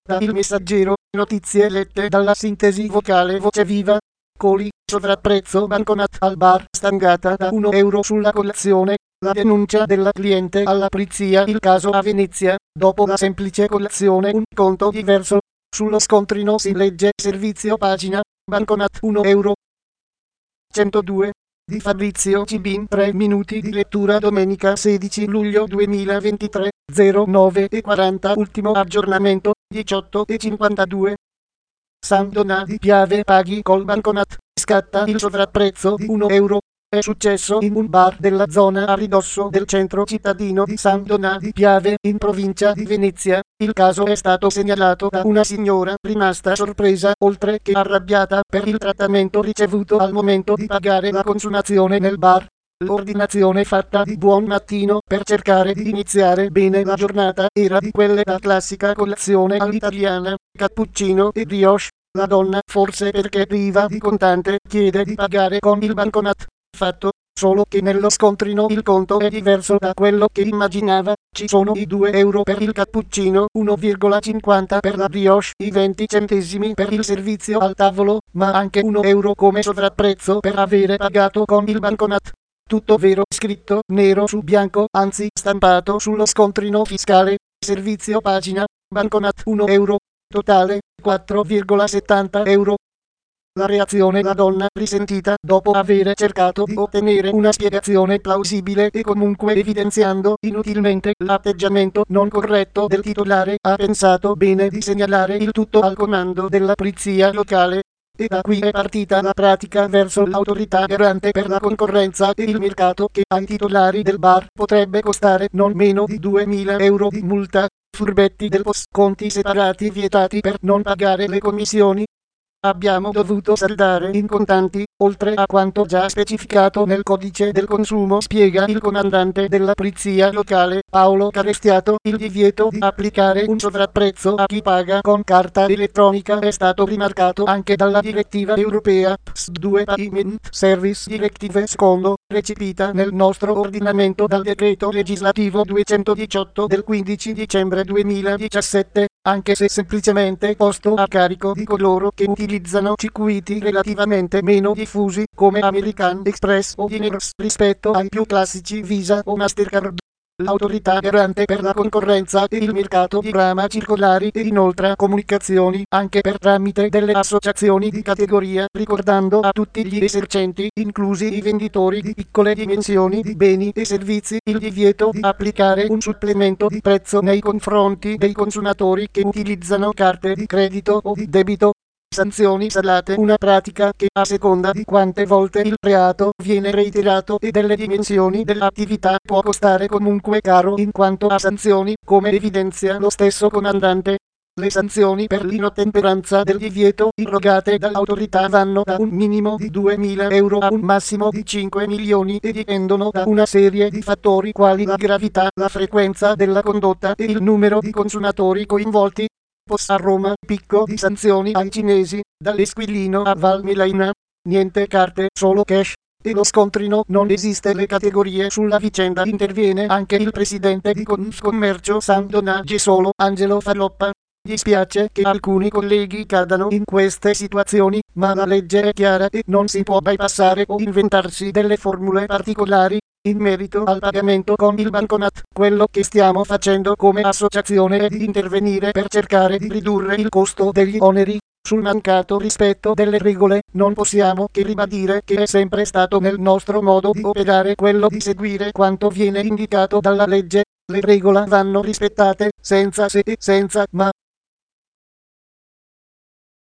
Da Il Messaggero, notizie lette dalla sintesi vocale Voce Viva. Coli, sovrapprezzo bancomat al bar, stangata da €1 sulla colazione. La denuncia della cliente alla polizia. Il caso a Venezia, dopo la semplice colazione un conto diverso. Sullo scontrino si legge servizio pagina, bancomat €1. 102. Di Fabrizio Cibin. 3 minuti di lettura domenica 16 luglio 2023, 09:40. Ultimo aggiornamento, 18:52. San Donà di Piave. Paghi col bancomat, scatta il sovrapprezzo di €1. È successo in un bar della zona a ridosso del centro cittadino di San Donà di Piave, in provincia di Venezia. Il caso è stato segnalato da una signora rimasta sorpresa, oltre che arrabbiata, per il trattamento ricevuto al momento di pagare la consumazione nel bar. L'ordinazione fatta di buon mattino per cercare di iniziare bene la giornata era di quelle da classica colazione all'italiana, cappuccino e brioche. La donna, forse perché priva di contante, chiede di pagare con il bancomat. Fatto, solo che nello scontrino il conto è diverso da quello che immaginava. Ci sono i €2 per il cappuccino, 1,50 per la brioche, i 20 centesimi per il servizio al tavolo, ma anche €1 come sovrapprezzo per avere pagato con il bancomat. Tutto vero, scritto nero su bianco, anzi stampato sullo scontrino fiscale. Servizio pagina, bancomat €1. Totale, €4,70. La reazione: la donna, risentita dopo avere cercato di ottenere una spiegazione plausibile e comunque evidenziando inutilmente l'atteggiamento non corretto del titolare, ha pensato bene di segnalare il tutto al comando della polizia locale. E da qui è partita la pratica verso l'autorità garante per la concorrenza e il mercato, che ai titolari del bar potrebbe costare non meno di €2.000 di multa. Furbetti del POS, conti separati vietati per non pagare le commissioni. Abbiamo dovuto saldare in contanti, oltre a quanto già specificato nel codice del consumo, spiega il comandante della polizia locale, Paolo Carestiato. Il divieto di applicare un sovrapprezzo a chi paga con carta elettronica è stato rimarcato anche dalla direttiva europea PSD2 Payment Service Directive secondo, recepita nel nostro ordinamento dal decreto legislativo 218 del 15 dicembre 2017, anche se semplicemente posto a carico di coloro che utilizzano circuiti relativamente meno diffusi, come American Express o Diners, rispetto ai più classici Visa o Mastercard. L'autorità garante per la concorrenza e il mercato dirama circolari e inoltre comunicazioni anche per tramite delle associazioni di categoria, ricordando a tutti gli esercenti, inclusi i venditori di piccole dimensioni di beni e servizi, il divieto di applicare un supplemento di prezzo nei confronti dei consumatori che utilizzano carte di credito o di debito. Sanzioni salate: una pratica che, a seconda di quante volte il reato viene reiterato e delle dimensioni dell'attività, può costare comunque caro in quanto a sanzioni, come evidenzia lo stesso comandante. Le sanzioni per l'inottemperanza del divieto irrogate dall'autorità vanno da un minimo di €2.000 a un massimo di 5 milioni e dipendono da una serie di fattori quali la gravità, la frequenza della condotta e il numero di consumatori coinvolti. POS a Roma, picco di sanzioni ai cinesi, dall'Esquilino a Val Melaina. Niente carte, solo cash. E lo scontrino non esiste. Le categorie sulla vicenda. Interviene anche il presidente di Confcommercio San Donà Gesolo, Angelo Falloppa. Gli spiace che alcuni colleghi cadano in queste situazioni, ma la legge è chiara e non si può bypassare o inventarsi delle formule particolari. In merito al pagamento con il bancomat, quello che stiamo facendo come associazione è di intervenire per cercare di ridurre il costo degli oneri. Sul mancato rispetto delle regole, non possiamo che ribadire che è sempre stato nel nostro modo di operare quello di seguire quanto viene indicato dalla legge. Le regole vanno rispettate, senza se e senza ma.